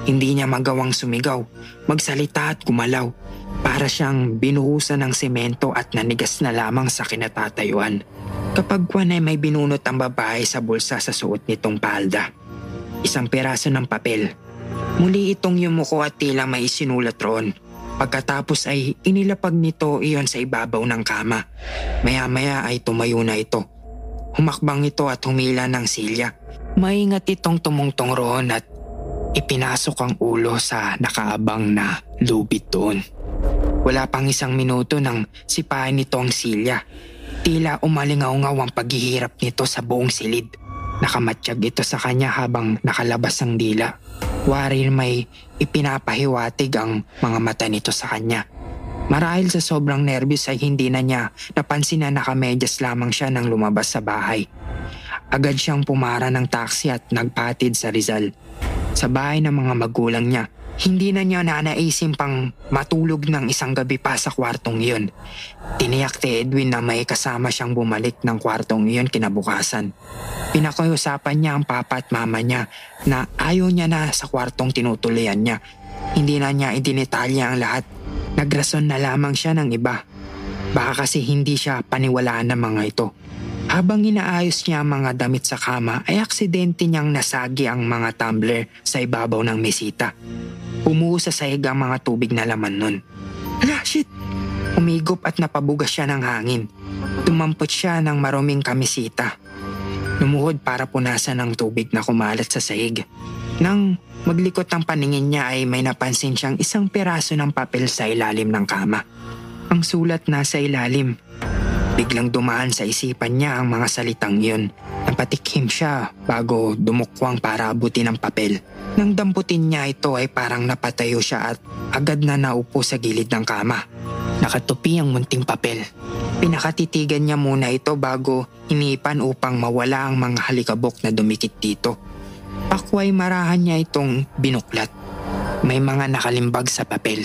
Hindi niya magawang sumigaw, magsalita at gumalaw. Para siyang binuhusan ng semento at nanigas na lamang sa kinatatayuan. Kapag ay may binunot ang babae sa bulsa sa suot nitong palda. Isang piraso ng papel. Muli itong yumuko at tila may isinulat roon. Pagkatapos ay inilapag nito iyon sa ibabaw ng kama. Maya-maya ay tumayo na ito. Humakbang ito at humila ng silya. Maingat itong tumungtong roon at ipinasok ang ulo sa nakaabang na lubid doon. Wala pang isang minuto nang sipahin nito ang silya. Tila umalingaw-ngaw ang paghihirap nito sa buong silid. Nakamatsyag ito sa kanya habang nakalabas ang dila. Wari may ipinapahiwatig ang mga mata nito sa kanya. Marahil sa sobrang nervyos ay hindi na niya napansin na nakamedyas lamang siya nang lumabas sa bahay. Agad siyang pumara ng taxi at nagpatid sa Rizal. Sa bahay ng mga magulang niya, hindi na niya nanaisin pang matulog ng isang gabi pa sa kwartong iyon. Tiniyak ni Edwin na may kasama siyang bumalik ng kwartong iyon kinabukasan. Pinakiusapan niya ang papa at mama niya na ayaw niya na sa kwartong tinutuloyan niya. Hindi na niya idinitalya ang lahat. Nagrason na lamang siya ng iba. Baka kasi hindi siya paniwalaan ng mga ito. Habang inaayos niya ang mga damit sa kama ay aksidente niyang nasagi ang mga tumbler sa ibabaw ng mesita. Pumuho sa sahig ang mga tubig na laman nun. Hala, shit! Umigop at napabugas siya ng hangin. Tumampot siya ng maruming kamisita. Lumuhod para punasan ng tubig na kumalat sa sahig. Nang maglikot ang paningin niya ay may napansin siyang isang piraso ng papel sa ilalim ng kama. Ang sulat nasa ilalim. Biglang dumaan sa isipan niya ang mga salitang iyon. Napatikhim siya bago dumukwang para abutin ang papel. Nang damputin niya ito ay parang napatayo siya at agad na naupo sa gilid ng kama. Nakatupi ang munting papel. Pinakatitigan niya muna ito bago hinipan upang mawala ang mga halikabok na dumikit dito. Pakway marahan niya itong binuklat. May mga nakalimbag sa papel.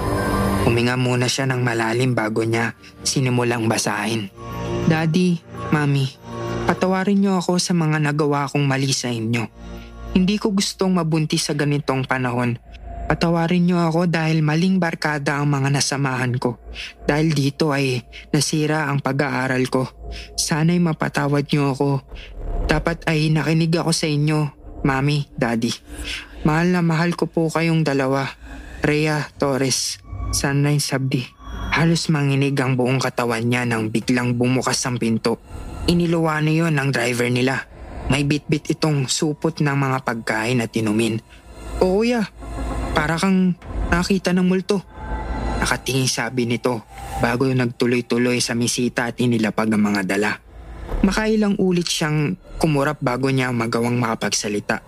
Huminga muna siya ng malalim bago niya sinimulang basahin. Daddy, Mami, patawarin niyo ako sa mga nagawa kong mali sa inyo. Hindi ko gustong mabuntis sa ganitong panahon. Patawarin niyo ako dahil maling barkada ang mga nasamahan ko. Dahil dito ay nasira ang pag-aaral ko. Sana'y mapatawad niyo ako. Dapat ay nakinig ako sa inyo, Mami, Daddy. Mahal na mahal ko po kayong dalawa. Rhea Torres, Sunrise Sabdi. Halos manginig ang buong katawan niya nang biglang bumukas ang pinto. Iniluwa na yon ng driver nila. May bit-bit itong supot ng mga pagkain at inumin. Oo ya, para kang nakita ng multo. Nakatingin sabi nito bago nagtuloy-tuloy sa misita at inilapag ang mga dala. Makailang ulit siyang kumurap bago niya magawang makapagsalita.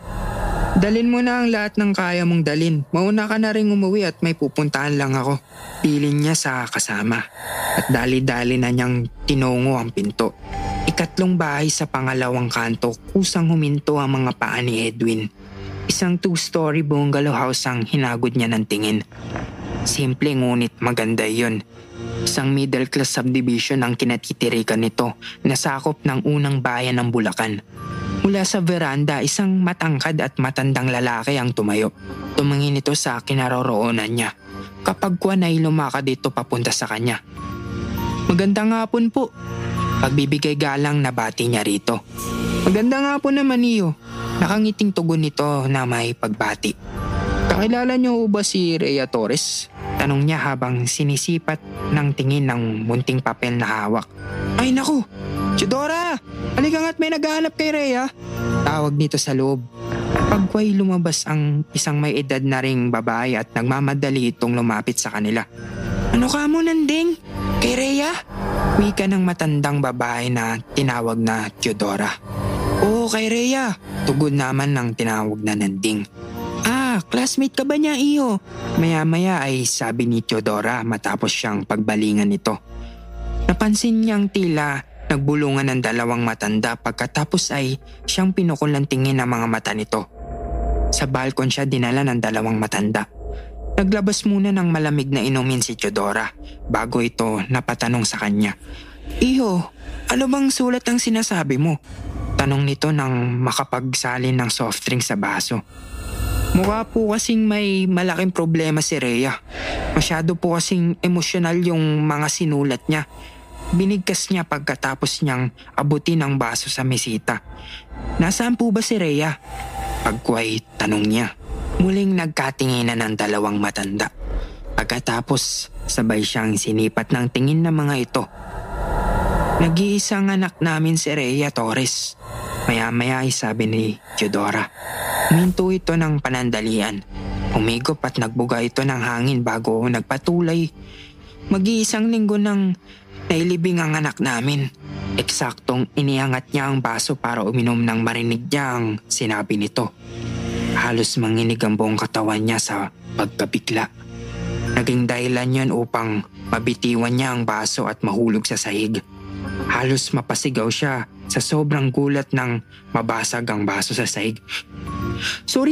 Dalin mo na ang lahat ng kaya mong dalin. Mauna ka na rin umuwi at may pupuntahan lang ako. Piling niya sa kasama. At dali-dali na niyang tinungo ang pinto. Ikatlong bahay sa pangalawang kanto, kusang huminto ang mga paa ni Edwin. Isang 2-story bungalow house ang hinagod niya ng tingin. Simple ngunit maganda yun. Isang middle class subdivision ang kinatitirikan nito na sakop ng unang bayan ng Bulacan. Mula sa veranda, isang matangkad at matandang lalaki ang tumayo. Tumingin ito sa kinaroroonan niya. Kapag kuwan ay lumakad dito papunta sa kanya. Magandang hapon po. Pagbibigay galang na bati niya rito. Magandang hapon naman iyo. Nakangiting tugon nito na may pagbati. Kakilala niyo ba si Rhea Torres? Tanong niya habang sinisipat ng tingin ng munting papel na hawak. Ay naku! Chidora! Halika nga't may naghahanap kay Rhea. Tawag nito sa loob. Pagkway lumabas ang isang may edad na ring babae at nagmamadali itong lumapit sa kanila. Ano ka mo nanding? Kay Rhea? Wika ng matandang babae na tinawag na Theodora. Oo, kay Rhea. Tugon naman ng tinawag na nanding. Classmate ka ba niya, iyo? Maya-maya ay sabi ni Theodora matapos siyang pagbalingan nito. Napansin niyang tila nagbulungan ng dalawang matanda pagkatapos ay siyang pinukol ng tingin ng mga mata nito. Sa balkon siya dinala ng dalawang matanda. Naglabas muna ng malamig na inumin si Theodora bago ito napatanong sa kanya. Iyo, ano bang sulat ang sinasabi mo? Tanong nito nang makapagsalin ng soft drink sa baso. Mukha po kasing may malaking problema si Rhea. Masyado po kasing emosyonal yung mga sinulat niya. Binigkas niya pagkatapos niyang abutin ang baso sa mesita. Nasaan po ba si Rhea? Pagkway tanong niya. Muling nagkatinginan ng dalawang matanda. Pagkatapos sabay siyang sinipat ng tingin ng mga ito. Nag-iisang anak namin si Rhea Torres. Maya-maya ay sabi ni Teodora. Huminto ito ng panandalian. Umigop at nagbuga ito ng hangin bago nagpatuloy. Mag-iisang linggo nang nailibing ang anak namin. Eksaktong iniangat niya ang baso para uminom nang marinig niya ang sinabi nito. Halos manginig ang buong katawan niya sa pagkabigla. Naging dahilan yon upang mabitiwan niya ang baso at mahulog sa sahig. Halos mapasigaw siya sa sobrang gulat nang mabasag ang baso sa sahig. Sorry.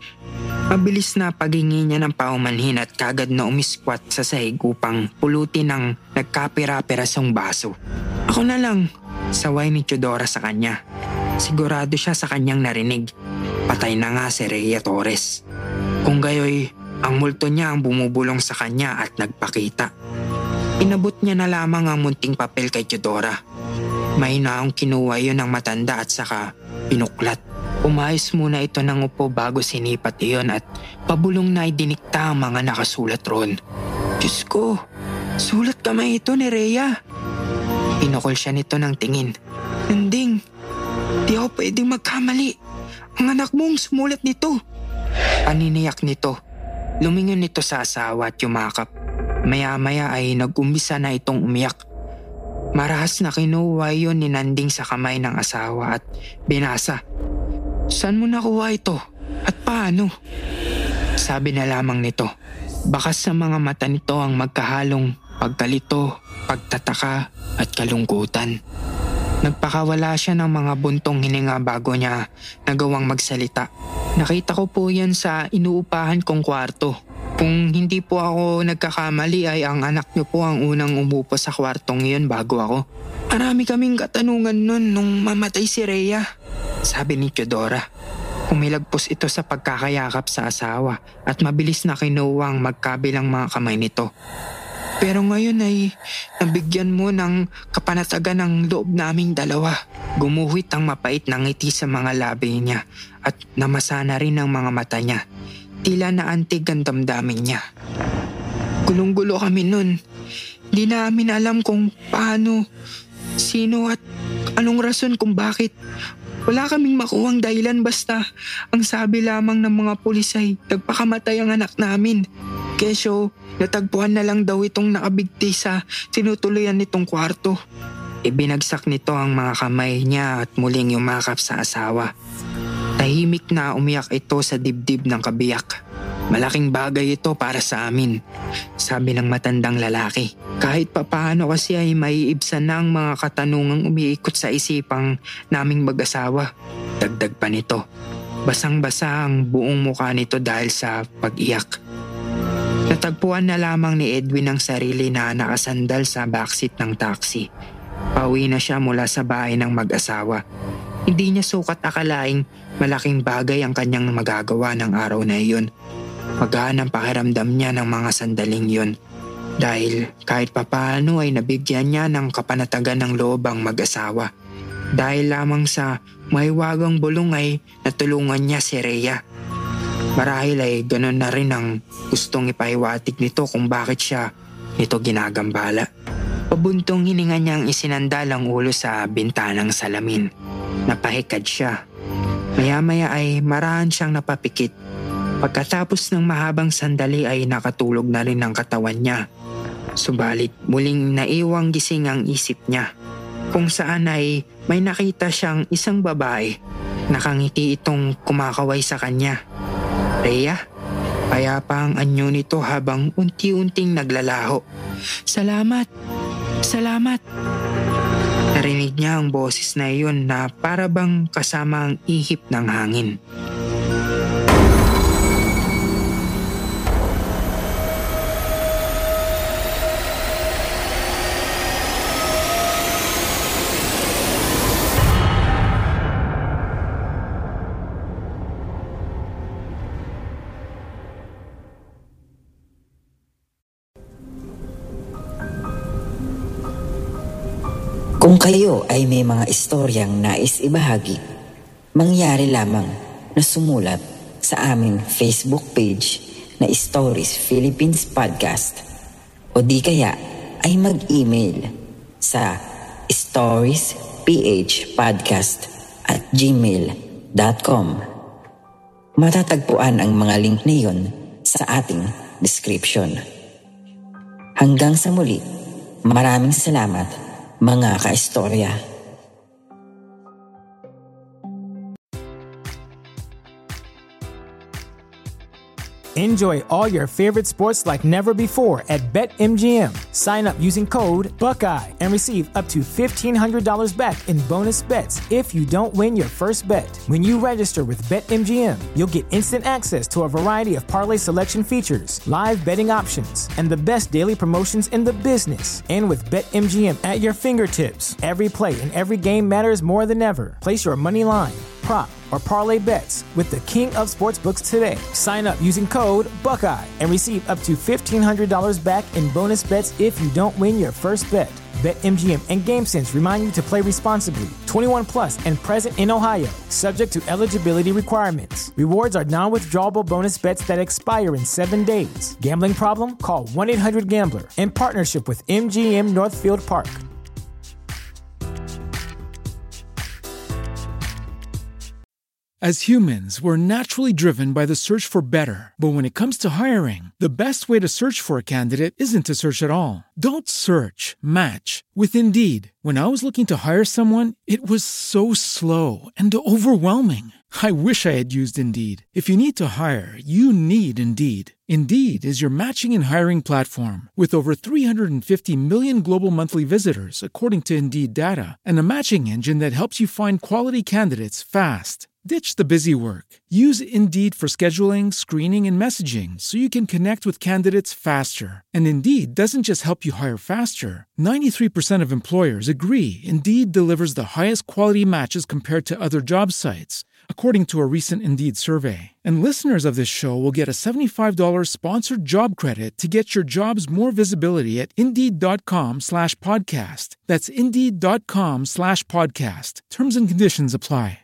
Mabilis na paghingi niya ng paumanhin at kagad na umiskwat sa sahig upang pulutin ang nagkapira-pirasong baso. Ako na lang, saway ni Teodora sa kanya. Sigurado siya sa kanyang narinig. Patay na nga si Rhea Torres. Kung gayoy, ang multo niya ang bumubulong sa kanya at nagpakita. Inabot niya na lamang ang munting papel kay Teodora. May naong kinuha yun ng matanda at saka pinuklat. Umayos muna ito ng upo bago sinipat iyon at pabulong na idinikta ang mga nakasulat roon. Diyos ko, sulat kamay ito ni Rhea. Pinukol siya nito ng tingin. Nanding, di ako pwedeng magkamali. Ang anak mong sumulat nito. Paniniyak nito. Lumingon nito sa asawa at yumakap. Maya-maya ay nag-umbisa na itong umiyak. Marahas na kinuha yun ni Nanding sa kamay ng asawa at binasa. Saan mo nakuha ito? At paano? Sabi na lamang nito. Bakas sa mga mata nito ang magkahalong pagkalito, pagtataka at kalungkutan. Nagpakawala siya ng mga buntong hininga bago niya nagawang magsalita. Nakita ko po yan sa inuupahan kong kwarto. Kung hindi po ako nagkakamali ay ang anak niyo po ang unang umupo sa kwartong iyon bago ako. Marami kaming katanungan nun nung mamatay si Rhea. Sabi ni Teodora. Umilagpos ito sa pagkakayakap sa asawa at mabilis na kinuha ang magkabilang mga kamay nito. Pero ngayon ay nabigyan mo ng kapanatagan ng loob naming dalawa. Gumuhit ang mapait na ngiti sa mga labi niya at namasana rin ang mga mata niya. Tila naantig ang damdamin niya. Gulong-gulo kami nun. Di namin alam kung paano, sino at anong rason kung bakit. Wala kaming makuhang dahilan basta ang sabi lamang ng mga pulis ay nagpakamatay ang anak namin. Kesyo, natagpuan na lang daw itong nakabigti sa tinutuluyan nitong kwarto. Ibinagsak nito ang mga kamay niya at muling yumakap sa asawa. Tahimik na umiyak ito sa dibdib ng kabiyak. Malaking bagay ito para sa amin, sabi ng matandang lalaki. Kahit papaano kasi ay maiibsan na ang mga katanungang umiikot sa isipang naming mag-asawa. Dagdag pa nito, basang-basa ang buong mukha nito dahil sa pag-iyak. Natagpuan na lamang ni Edwin ang sarili na nakasandal sa backseat ng taxi. Pauwi na siya mula sa bahay ng mag-asawa. Hindi niya sukat akalaing malaking bagay ang kanyang magagawa ng araw na iyon. Magaan ang pakiramdam niya ng mga sandaling yun. Dahil kahit papaano ay nabigyan niya ng kapanatagan ng loob ang mag-asawa. Dahil lamang sa mahiwagang bulong ay natulungan niya si Rhea. Marahil ay ganun na rin ang gustong ipahiwatig nito kung bakit siya nito ginagambala. Pabuntong hininga niyang isinandal ang ulo sa bintanang salamin. Napahikad siya. Maya-maya ay marahan siyang napapikit. Pagkatapos ng mahabang sandali ay nakatulog na rin ang katawan niya. Subalit muling naiwang gising ang isip niya. Kung saan ay may nakita siyang isang babae. Nakangiti itong kumakaway sa kanya. Rhea, payapa ang anyo nito habang unti-unting naglalaho. Salamat! Salamat! Narinig niya ang boses na iyon na para bang kasama ang ihip ng hangin. Kung kayo ay may mga istoryang nais ibahagi, mangyari lamang na sumulat sa aming Facebook page na Stories Philippines Podcast o di kaya ay mag-email sa storiesphpodcast@gmail.com. Matatagpuan ang mga link na iyon sa ating description. Hanggang sa muli, maraming salamat mga kaistorya. Enjoy all your favorite sports like never before at BetMGM. Sign up using code Buckeye and receive up to $1,500 back in bonus bets if you don't win your first bet. When you register with BetMGM, you'll get instant access to a variety of parlay selection features, live betting options, and the best daily promotions in the business. And with BetMGM at your fingertips, every play and every game matters more than ever. Place your money line, prop, or parlay bets with the king of sportsbooks today. Sign up using code Buckeye and receive up to $1,500 back in bonus bets if you don't win your first bet. BetMGM and GameSense remind you to play responsibly. 21 plus and present in Ohio, subject to eligibility requirements. Rewards are non-withdrawable bonus bets that expire in 7 days. Gambling problem? Call 1-800-GAMBLER in partnership with MGM Northfield Park. As humans, we're naturally driven by the search for better. But when it comes to hiring, the best way to search for a candidate isn't to search at all. Don't search, match with Indeed. When I was looking to hire someone, it was so slow and overwhelming. I wish I had used Indeed. If you need to hire, you need Indeed. Indeed is your matching and hiring platform with over 350 million global monthly visitors, according to Indeed data, and a matching engine that helps you find quality candidates fast. Ditch the busy work. Use Indeed for scheduling, screening, and messaging so you can connect with candidates faster. And Indeed doesn't just help you hire faster. 93% of employers agree Indeed delivers the highest quality matches compared to other job sites, according to a recent Indeed survey. And listeners of this show will get a $75 sponsored job credit to get your jobs more visibility at Indeed.com/podcast. That's Indeed.com/podcast. Terms and conditions apply.